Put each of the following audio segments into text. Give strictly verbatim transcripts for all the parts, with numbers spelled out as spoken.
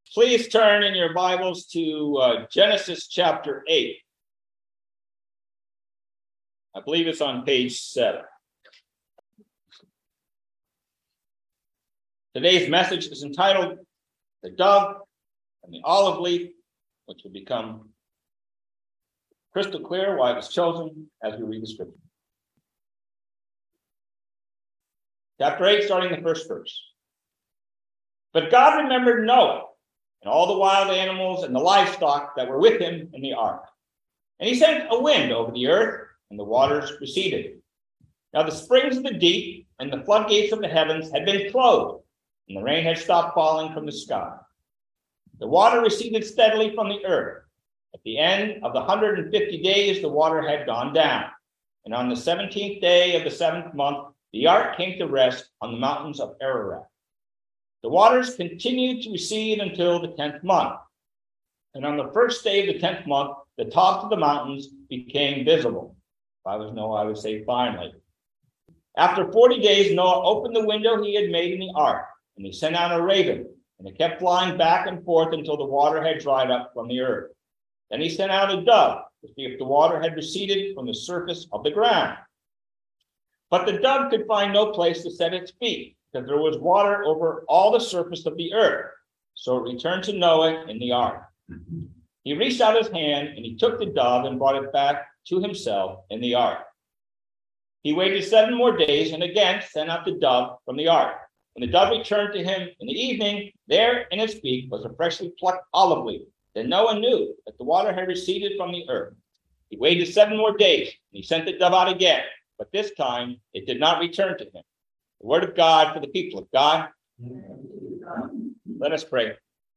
Please turn in your Bibles to uh, Genesis chapter eight. I believe it's on page seven. Today's message is entitled The Dove and the Olive Leaf, which will become crystal clear why it was chosen as we read the scripture. Chapter eight, starting the first verse. But God remembered Noah and all the wild animals and the livestock that were with him in the ark. And he sent a wind over the earth, and the waters receded. Now the springs of the deep and the floodgates of the heavens had been closed, and the rain had stopped falling from the sky. The water receded steadily from the earth. At the end of the one hundred fifty days, the water had gone down. And on the seventeenth day of the seventh month, the ark came to rest on the mountains of Ararat. The waters continued to recede until the tenth month. And on the first day of the tenth month, the tops of the mountains became visible. If I was Noah, I would say finally. After forty days, Noah opened the window he had made in the ark, and he sent out a raven, and it kept flying back and forth until the water had dried up from the earth. Then he sent out a dove to see if the water had receded from the surface of the ground. But the dove could find no place to set its feet, because there was water over all the surface of the earth. So it returned to Noah in the ark. He reached out his hand, and he took the dove and brought it back to himself in the ark. He waited seven more days and again sent out the dove from the ark. When the dove returned to him in the evening, there in its beak was a freshly plucked olive leaf. Then Noah knew that the water had receded from the earth. He waited seven more days, and he sent the dove out again. But this time it did not return to him. The word of God for the people of God. Let us pray.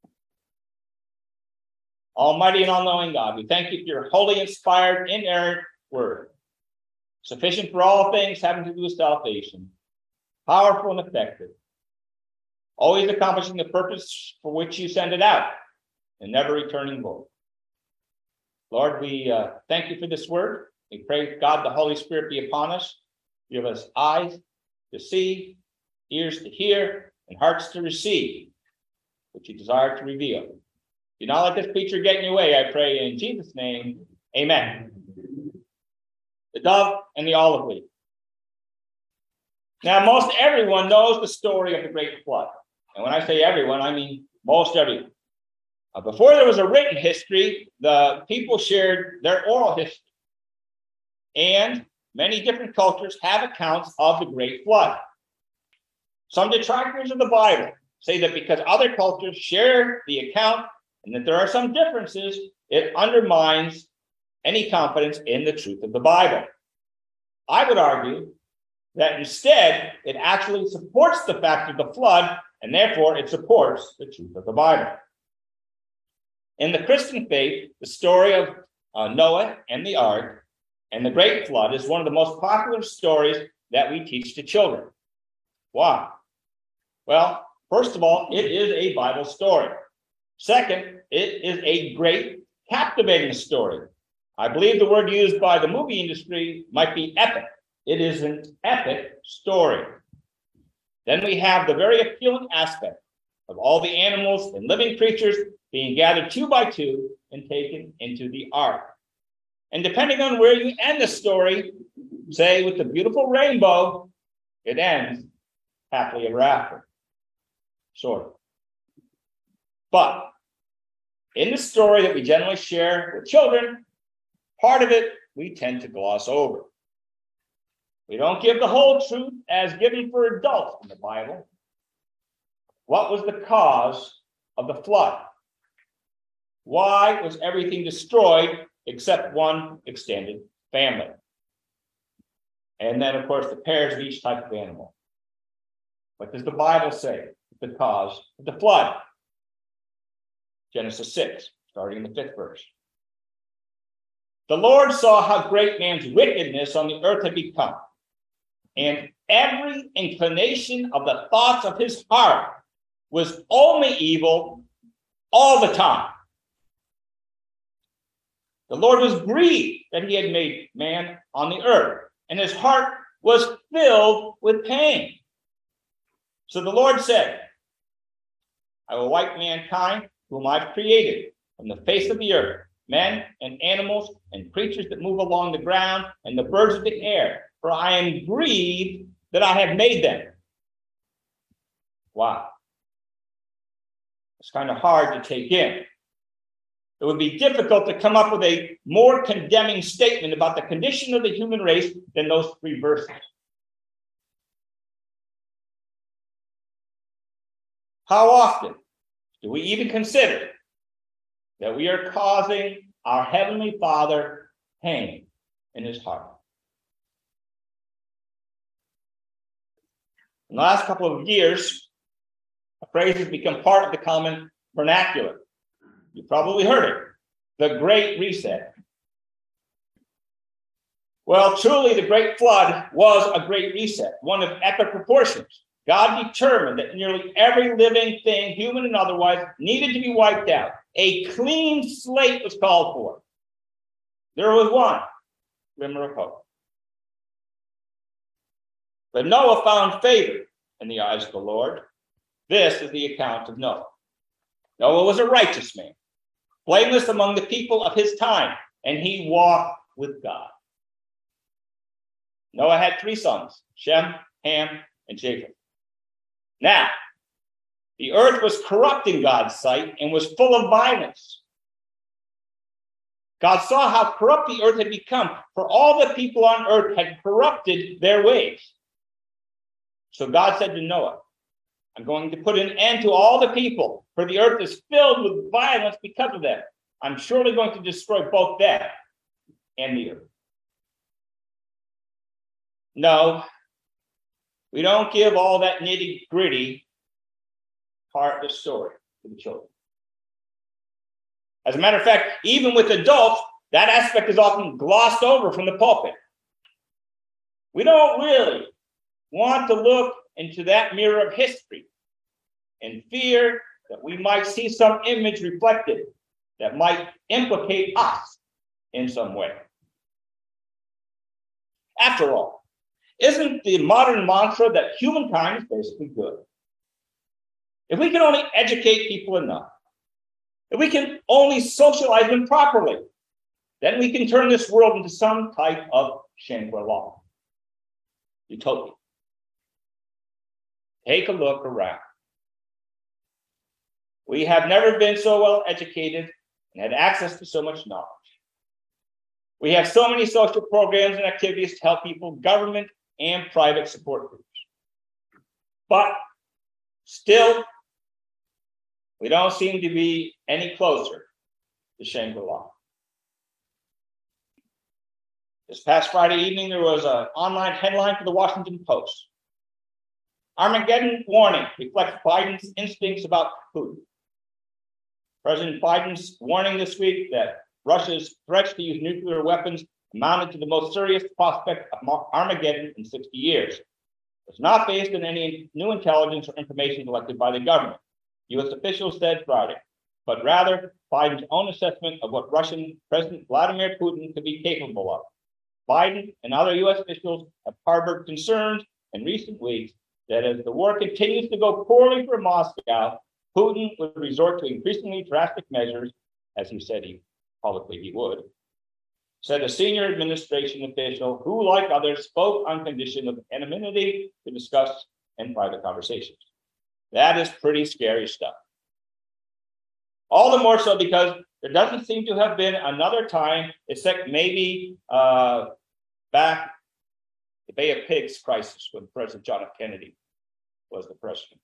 Almighty and all-knowing God, we thank you for your holy, inspired, inerrant word, sufficient for all things having to do with salvation, powerful and effective, always accomplishing the purpose for which you send it out, and never returning void. Lord, we uh, thank you for this word. We pray, God, the Holy Spirit be upon us. Give us eyes to see, ears to hear, and hearts to receive what you desire to reveal. Do not let this preacher get in your way, I pray in Jesus' name. Amen. The dove and the olive leaf. Now, most everyone knows the story of the great flood. And when I say everyone, I mean most everyone. Uh, before there was a written history, the people shared their oral history. And many different cultures have accounts of the great flood. Some detractors of the Bible say that because other cultures share the account and that there are some differences, it undermines any confidence in the truth of the Bible. I would argue that instead, it actually supports the fact of the flood, and therefore it supports the truth of the Bible. In the Christian faith, the story of uh, Noah and the ark and the great flood is one of the most popular stories that we teach to children. Why? Well, first of all, it is a Bible story. Second, it is a great, captivating story. I believe the word used by the movie industry might be epic. It is an epic story. Then we have the very appealing aspect of all the animals and living creatures being gathered two by two and taken into the ark. And depending on where you end the story, say with the beautiful rainbow, it ends happily ever after. Sort of. But in the story that we generally share with children, part of it we tend to gloss over. We don't give the whole truth as given for adults in the Bible. What was the cause of the flood? Why was everything destroyed except one extended family? And then, of course, the pairs of each type of animal. What does the Bible say the cause of the flood? Genesis six, starting in the fifth verse. The Lord saw how great man's wickedness on the earth had become, and every inclination of the thoughts of his heart was only evil all the time. The Lord was grieved that he had made man on the earth, and his heart was filled with pain. So the Lord said, I will wipe mankind whom I've created from the face of the earth, men and animals and creatures that move along the ground and the birds of the air, for I am grieved that I have made them. Wow. It's kind of hard to take in. It would be difficult to come up with a more condemning statement about the condition of the human race than those three verses. How often do we even consider that we are causing our Heavenly Father pain in his heart? In the last couple of years, a phrase has become part of the common vernacular. You probably heard it, the Great Reset. Well, truly, the Great Flood was a great reset, one of epic proportions. God determined that nearly every living thing, human and otherwise, needed to be wiped out. A clean slate was called for. There was one glimmer of hope. But Noah found favor in the eyes of the Lord. This is the account of Noah. Noah was a righteous man, blameless among the people of his time, and he walked with God. Noah had three sons, Shem, Ham, and Japheth. Now, the earth was corrupt in God's sight and was full of violence. God saw how corrupt the earth had become, for all the people on earth had corrupted their ways. So God said to Noah, I'm going to put an end to all the people, for the earth is filled with violence because of them. I'm surely going to destroy both them and the earth. No, we don't give all that nitty-gritty part of the story to the children. As a matter of fact, even with adults, that aspect is often glossed over from the pulpit. We don't really want to look into that mirror of history and fear that we might see some image reflected that might implicate us in some way. After all, isn't the modern mantra that humankind is basically good? If we can only educate people enough, if we can only socialize them properly, then we can turn this world into some type of Shangri-La, utopia. Take a look around. We have never been so well educated and had access to so much knowledge. We have so many social programs and activities to help people, government and private support groups. But still, we don't seem to be any closer to Shangri-La. This past Friday evening, there was an online headline for the Washington Post. Armageddon warning reflects Biden's instincts about Putin. President Biden's warning this week that Russia's threats to use nuclear weapons amounted to the most serious prospect of Armageddon in sixty years. It's not based on any new intelligence or information collected by the government, U S officials said Friday, but rather Biden's own assessment of what Russian President Vladimir Putin could be capable of. Biden and other U S officials have harbored concerns in recent weeks that as the war continues to go poorly for Moscow, Putin would resort to increasingly drastic measures, as he said he publicly he would, said a senior administration official who, like others, spoke on condition of anonymity to discuss in private conversations. That is pretty scary stuff. All the more so because there doesn't seem to have been another time, except maybe uh, back the Bay of Pigs crisis when President John F. Kennedy was the president.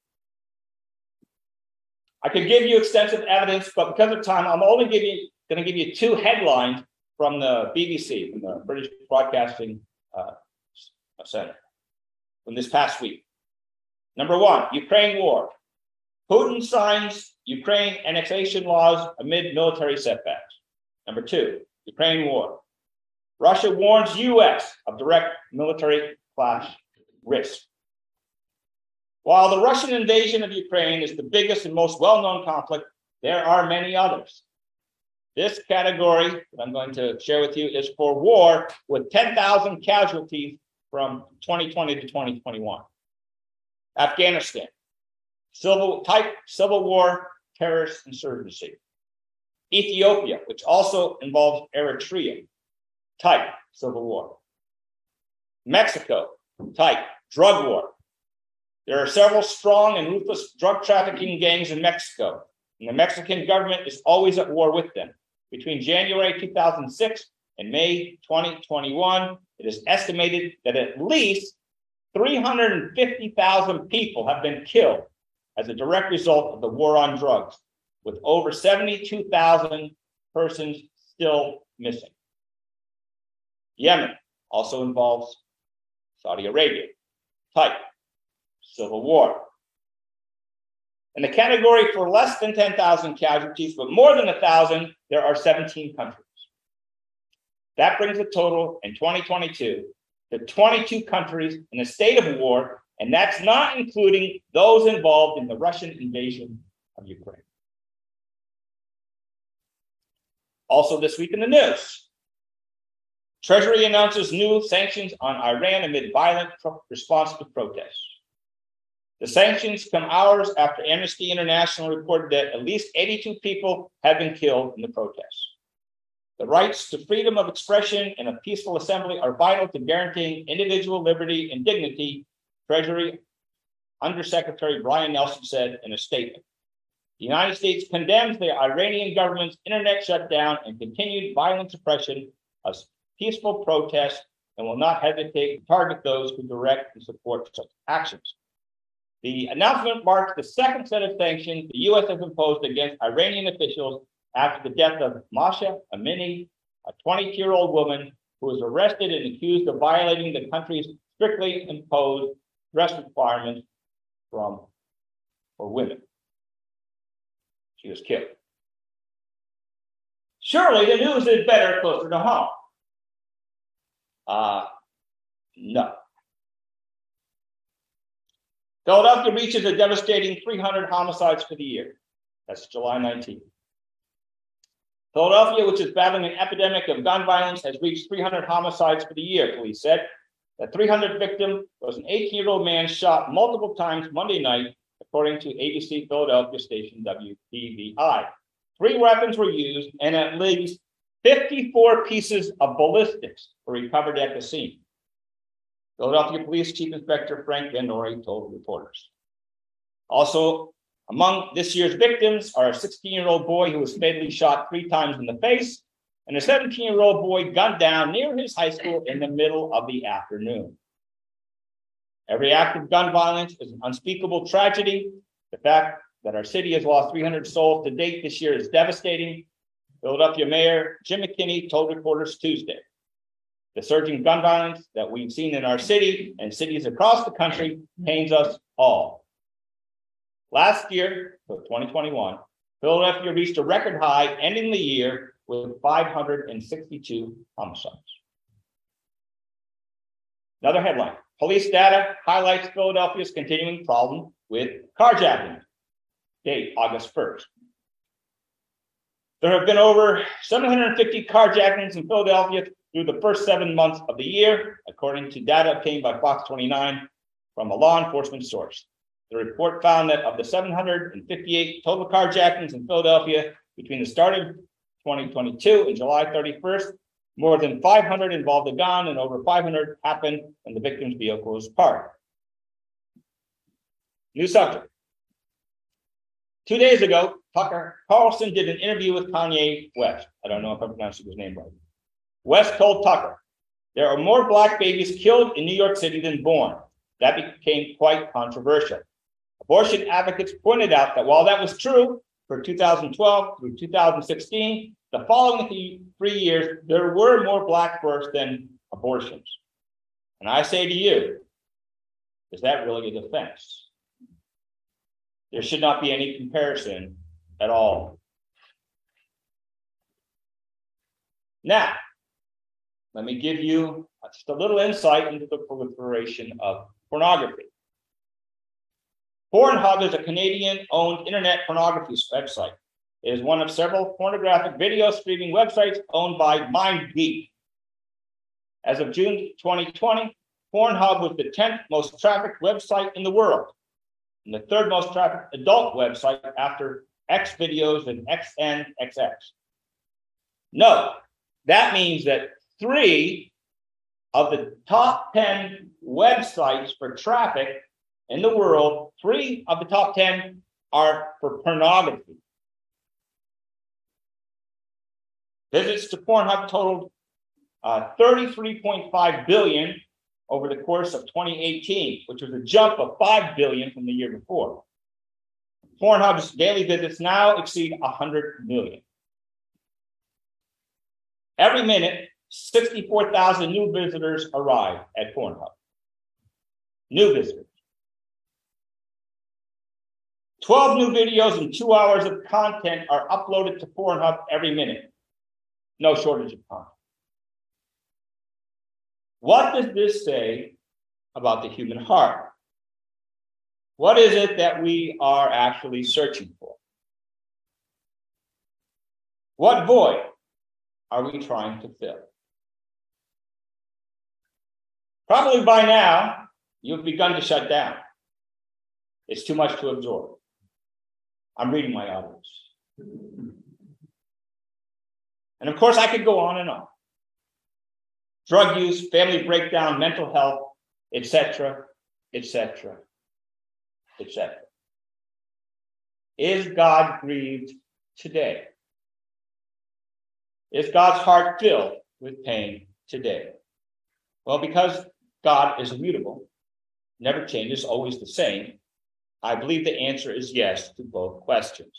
I could give you extensive evidence, but because of time, I'm only giving, going to give you two headlines from the B B C, from the British Broadcasting uh, Center, from this past week. Number one, Ukraine war. Putin signs Ukraine annexation laws amid military setbacks. Number two, Ukraine war. Russia warns U S of direct military clash risk. While the Russian invasion of Ukraine is the biggest and most well-known conflict, there are many others. This category that I'm going to share with you is for war with ten thousand casualties from twenty twenty to twenty twenty-one. Afghanistan, civil type civil war terrorist insurgency. Ethiopia, which also involves Eritrea, type civil war. Mexico, type drug war. There are several strong and ruthless drug trafficking gangs in Mexico, and the Mexican government is always at war with them. Between January two thousand six and May twenty twenty-one, it is estimated that at least three hundred fifty thousand people have been killed as a direct result of the war on drugs, with over seventy-two thousand persons still missing. Yemen also involves Saudi Arabia, type civil war. In the category for less than ten thousand casualties, but more than one thousand, there are seventeen countries. That brings the total in twenty twenty-two to twenty-two countries in a state of war, and that's not including those involved in the Russian invasion of Ukraine. Also this week in the news, Treasury announces new sanctions on Iran amid violent pro- response to protests. The sanctions come hours after Amnesty International reported that at least eighty-two people have been killed in the protests. The rights to freedom of expression and a peaceful assembly are vital to guaranteeing individual liberty and dignity, Treasury Undersecretary Brian Nelson said in a statement. The United States condemns the Iranian government's internet shutdown and continued violent suppression of peaceful protests and will not hesitate to target those who direct and support such actions. The announcement marks the second set of sanctions the U S has imposed against Iranian officials after the death of Masha Amini, a twenty-year-old woman who was arrested and accused of violating the country's strictly imposed dress requirements from for women. She was killed. Surely the news is better closer to home. Uh, no. Philadelphia reaches a devastating three hundred homicides for the year. That's July nineteenth. Philadelphia, which is battling an epidemic of gun violence, has reached three hundred homicides for the year, police said. The three hundredth victim was an eighteen-year-old man shot multiple times Monday night, according to A B C Philadelphia station W P V I. Three weapons were used, and at least fifty-four pieces of ballistics were recovered at the scene. Philadelphia Police Chief Inspector Frank Gandori told reporters. Also, among this year's victims are a sixteen-year-old boy who was fatally shot three times in the face, and a seventeen-year-old boy gunned down near his high school in the middle of the afternoon. Every act of gun violence is an unspeakable tragedy. The fact that our city has lost three hundred souls to date this year is devastating. Philadelphia Mayor Jim McKinney told reporters Tuesday. The surging gun violence that we've seen in our city and cities across the country pains us all. Last year, so twenty twenty-one, Philadelphia reached a record high, ending the year with five hundred sixty-two homicides. Another headline. Police data highlights Philadelphia's continuing problem with carjacking. Date, August first. There have been over seven hundred fifty carjackings in Philadelphia through the first seven months of the year, according to data obtained by Fox twenty-nine from a law enforcement source. The report found that of the seven hundred fifty-eight total carjackings in Philadelphia between the start of twenty twenty-two and July thirty-first, more than five hundred involved a gun and over five hundred happened when the victim's vehicle was parked. New subject. Two days ago, Tucker Carlson did an interview with Kanye West. I don't know if I'm pronouncing his name right. West told Tucker, there are more black babies killed in New York City than born. That became quite controversial. Abortion advocates pointed out that while that was true for two thousand twelve through two thousand sixteen, the following three years, there were more black births than abortions. And I say to you, is that really a defense? There should not be any comparison at all. Now, let me give you just a little insight into the proliferation of pornography. Pornhub is a Canadian-owned internet pornography website. It is one of several pornographic video streaming websites owned by MindGeek. As of June twenty twenty, Pornhub was the tenth most trafficked website in the world, and the third most trafficked adult website after X videos, and X N X X. No, that means that three of the top ten websites for traffic in the world, three of the top ten are for pornography. Visits to Pornhub totaled uh, thirty-three point five billion over the course of twenty eighteen, which was a jump of five billion from the year before. Pornhub's daily visits now exceed one hundred million. Every minute, sixty-four thousand new visitors arrive at Pornhub. New visitors. twelve new videos and two hours of content are uploaded to Pornhub every minute. No shortage of content. What does this say about the human heart? What is it that we are actually searching for? What void are we trying to fill? Probably by now, you've begun to shut down. It's too much to absorb. I'm reading my audience. And of course, I could go on and on. Drug use, family breakdown, mental health, et cetera, et cetera, et cetera. Is God grieved today? Is God's heart filled with pain today? Well, because God is immutable, never changes, always the same, I believe the answer is yes to both questions.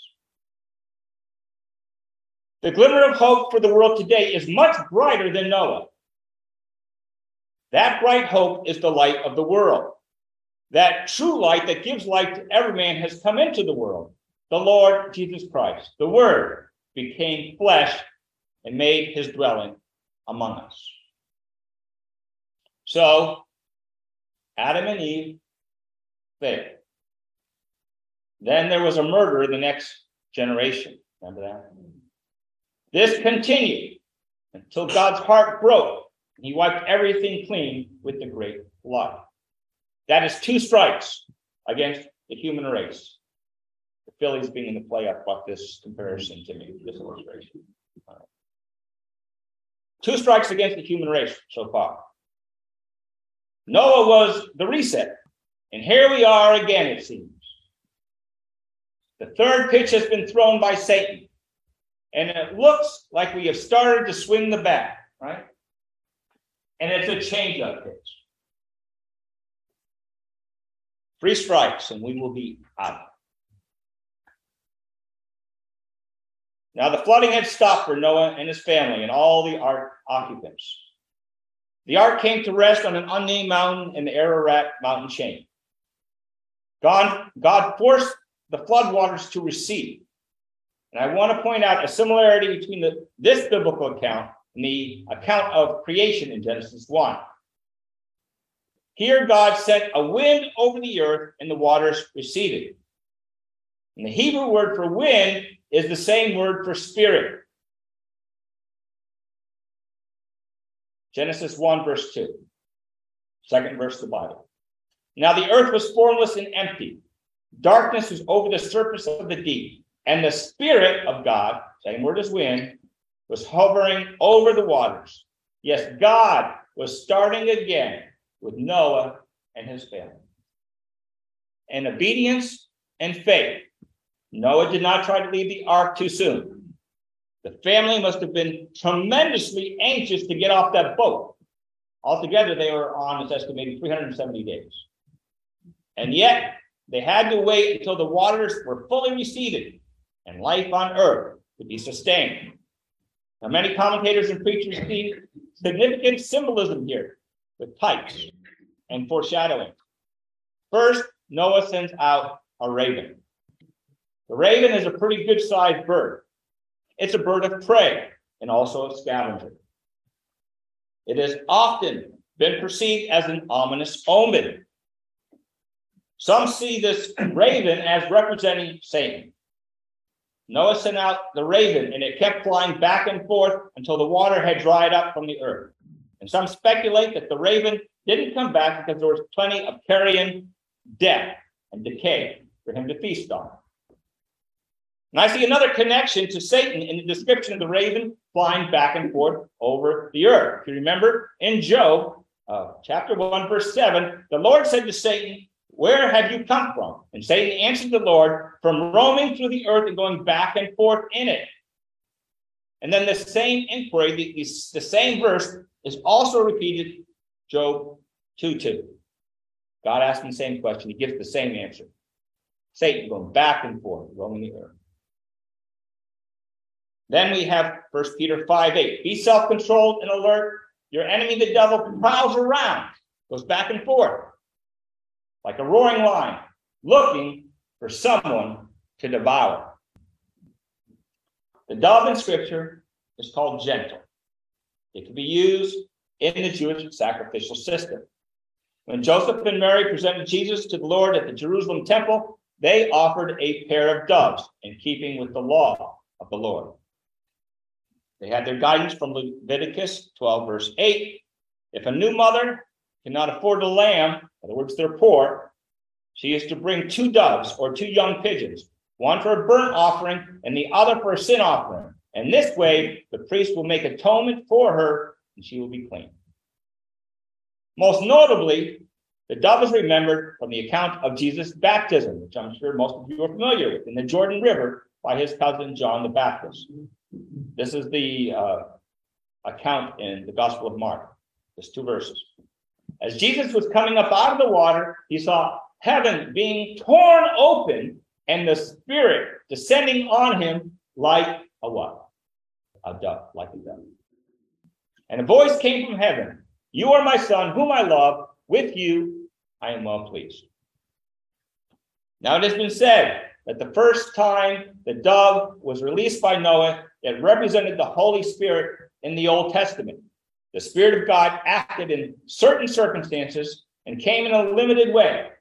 The glimmer of hope for the world today is much brighter than Noah. That bright hope is the light of the world. That true light that gives light to every man has come into the world. The Lord Jesus Christ, the Word, became flesh and made his dwelling among us. So, Adam and Eve failed. Then there was a murder in the next generation. Remember that? This continued until God's heart broke and he wiped everything clean with the great flood. That is two strikes against the human race. The Phillies being in the playoff brought this comparison to me, this illustration. Right. Two strikes against the human race so far. Noah was the reset. And here we are again, it seems. The third pitch has been thrown by Satan. And it looks like we have started to swing the bat, right? And it's a change-up pitch. Three strikes and we will be out. Now the flooding had stopped for Noah and his family and all the ark occupants. The ark came to rest on an unnamed mountain in the Ararat mountain chain. God, God forced the floodwaters to recede. And I want to point out a similarity between the, this biblical account and the account of creation in Genesis one. Here God sent a wind over the earth and the waters receded. And the Hebrew word for wind is the same word for spirit. Genesis one, verse two. Second verse of the Bible. Now the earth was formless and empty. Darkness was over the surface of the deep. And the Spirit of God, same word as wind, was hovering over the waters. Yes, God was starting again with Noah and his family. In obedience and faith, Noah did not try to leave the ark too soon. The family must have been tremendously anxious to get off that boat. Altogether, they were on, it's estimated, three hundred seventy days. And yet, they had to wait until the waters were fully receded and life on earth would be sustained. Now, many commentators and preachers see significant symbolism here with types and foreshadowing. First, Noah sends out a raven. The raven is a pretty good-sized bird. It's a bird of prey and also a scavenger. It has often been perceived as an ominous omen. Some see this raven as representing Satan. Noah sent out the raven, and it kept flying back and forth until the water had dried up from the earth. And some speculate that the raven didn't come back because there was plenty of carrion, death, and decay for him to feast on. And I see another connection to Satan in the description of the raven flying back and forth over the earth. If you remember in Job, uh, chapter one, verse seven, the Lord said to Satan, "Where have you come from?" And Satan answered the Lord, "From roaming through the earth and going back and forth in it." And then the same inquiry, the, the, the same verse is also repeated, Job two two. God asked him the same question. He gives the same answer. Satan going back and forth, roaming the earth. Then we have First Peter five eight. Be self-controlled and alert. Your enemy, the devil, prowls around, goes back and forth like a roaring lion, looking for someone to devour. The dove in Scripture is called gentle. It can be used in the Jewish sacrificial system. When Joseph and Mary presented Jesus to the Lord at the Jerusalem temple, they offered a pair of doves in keeping with the law of the Lord. They had their guidance from Leviticus twelve, verse eight. If a new mother cannot afford a lamb, in other words, they're poor, she is to bring two doves or two young pigeons, one for a burnt offering and the other for a sin offering. And this way, the priest will make atonement for her and she will be clean. Most notably, the dove is remembered from the account of Jesus' baptism, which I'm sure most of you are familiar with, in the Jordan River by his cousin John the Baptist. This is the uh, account in the Gospel of Mark. There's two verses. As Jesus was coming up out of the water, he saw heaven being torn open and the Spirit descending on him like a what? A dove, like a dove. And a voice came from heaven. You are my son, whom I love. With you I am well pleased. Now it has been said that the first time the dove was released by Noah, it represented the Holy Spirit in the Old Testament. The Spirit of God acted in certain circumstances and came in a limited way,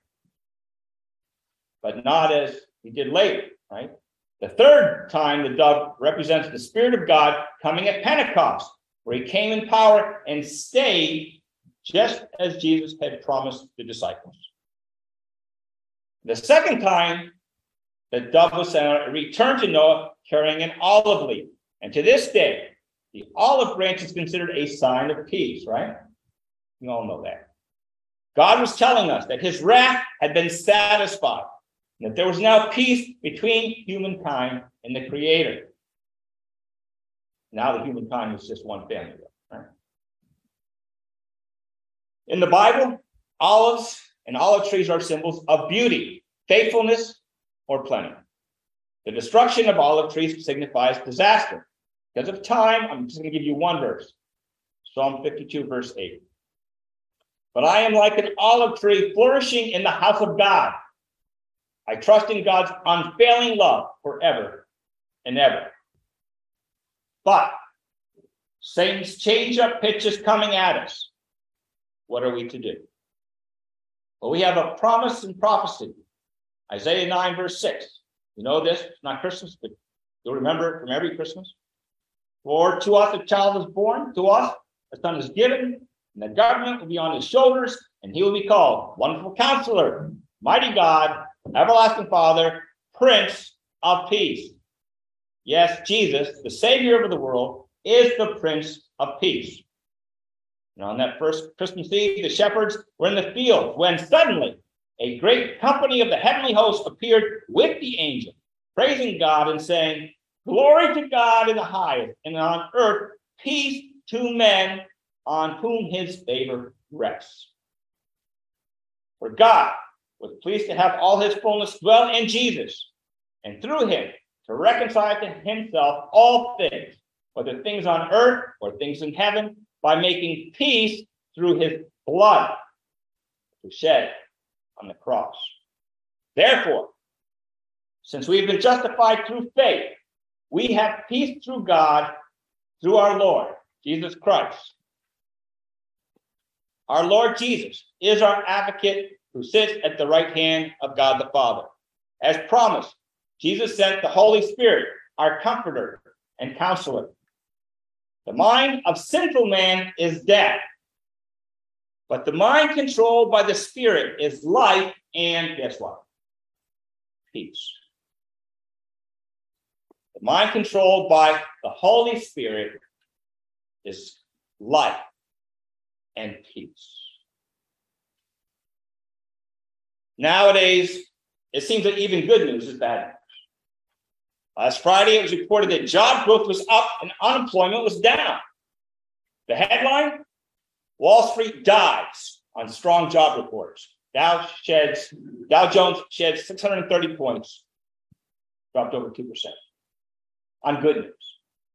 but not as he did later, right? The third time the dove represents the Spirit of God coming at Pentecost, where he came in power and stayed just as Jesus had promised the disciples. The second time the dove was sent out, it returned to Noah carrying an olive leaf. And to this day, the olive branch is considered a sign of peace, right? You all know that. God was telling us that his wrath had been satisfied, and that there was now peace between humankind and the Creator. Now the humankind is just one family, right? In the Bible, olives and olive trees are symbols of beauty, faithfulness, or plenty. The destruction of olive trees signifies disaster. Because of time, I'm just going to give you one verse. Psalm fifty-two, verse eight. But I am like an olive tree flourishing in the house of God. I trust in God's unfailing love forever and ever. But Satan's change-up pitch is coming at us. What are we to do? Well, we have a promise and prophecy. Isaiah nine, verse six. You know this, it's not Christmas, but you'll remember it from every Christmas. For to us a child is born, to us a son is given, and the government will be on his shoulders, and he will be called Wonderful Counselor, Mighty God, Everlasting Father, Prince of Peace. Yes, Jesus, the Savior of the world, is the Prince of Peace. And on that first Christmas Eve, the shepherds were in the field when suddenly a great company of the heavenly host appeared with the angel, praising God and saying, Glory to God in the highest, and on earth peace to men on whom his favor rests. For God was pleased to have all his fullness dwell in Jesus, and through him to reconcile to himself all things, whether things on earth or things in heaven, by making peace through his blood, which was shed on the cross. Therefore, since we have been justified through faith, we have peace through God, through our Lord, Jesus Christ. Our Lord Jesus is our advocate who sits at the right hand of God the Father. As promised, Jesus sent the Holy Spirit, our comforter and counselor. The mind of sinful man is death, but the mind controlled by the Spirit is life and, guess what? Peace. The mind controlled by the Holy Spirit is life and peace. Nowadays, it seems that even good news is bad news. Last Friday, it was reported that job growth was up and unemployment was down. The headline, Wall Street dives on strong job reports. Dow sheds, Dow Jones sheds six hundred thirty points, dropped over two percent on good news.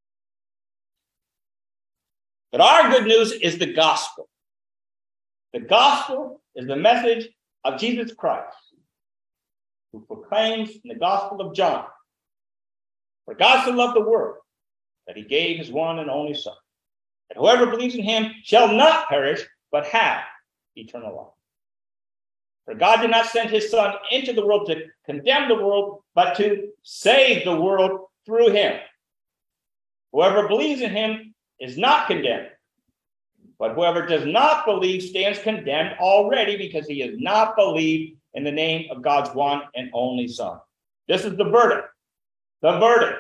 But our good news is the gospel. The gospel is the message of Jesus Christ, who proclaims in the Gospel of John, for God so loved the world that he gave his one and only Son, that whoever believes in him shall not perish, but have eternal life. For God did not send his Son into the world to condemn the world, but to save the world through him. Whoever believes in him is not condemned, but whoever does not believe stands condemned already, because he has not believed in the name of God's one and only Son. This is the verdict. The verdict.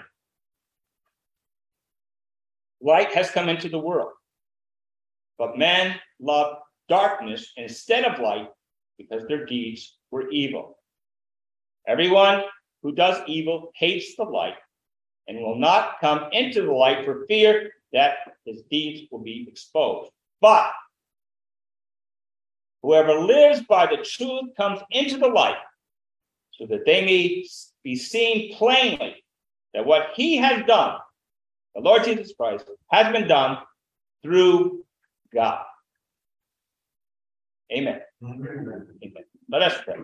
Light has come into the world, but men love darkness instead of light because their deeds were evil. Everyone who does evil hates the light and will not come into the light for fear that his deeds will be exposed. But whoever lives by the truth comes into the light, so that they may be seen plainly that what he has done, the Lord Jesus Christ, has been done through God. Amen. Amen. Amen. Let us pray.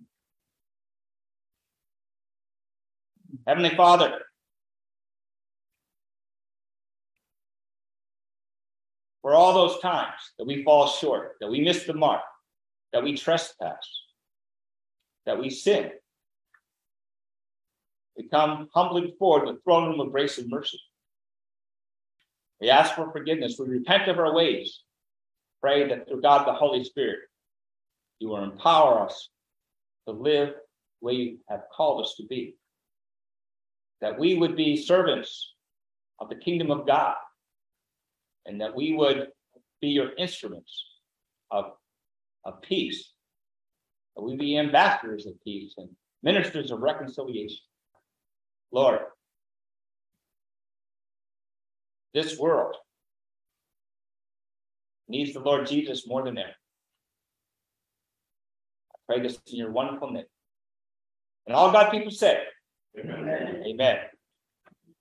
Heavenly Father, for all those times that we fall short, that we miss the mark, that we trespass, that we sin, we come humbly before the throne room of grace and mercy. We ask for forgiveness. We repent of our ways. Pray that through God the Holy Spirit, you will empower us to live the way you have called us to be. That we would be servants of the kingdom of God, and that we would be your instruments of, of peace. That we be ambassadors of peace and ministers of reconciliation. Lord, this world needs the Lord Jesus more than ever. I pray this in your wonderful name. And all God people say, Amen. Amen.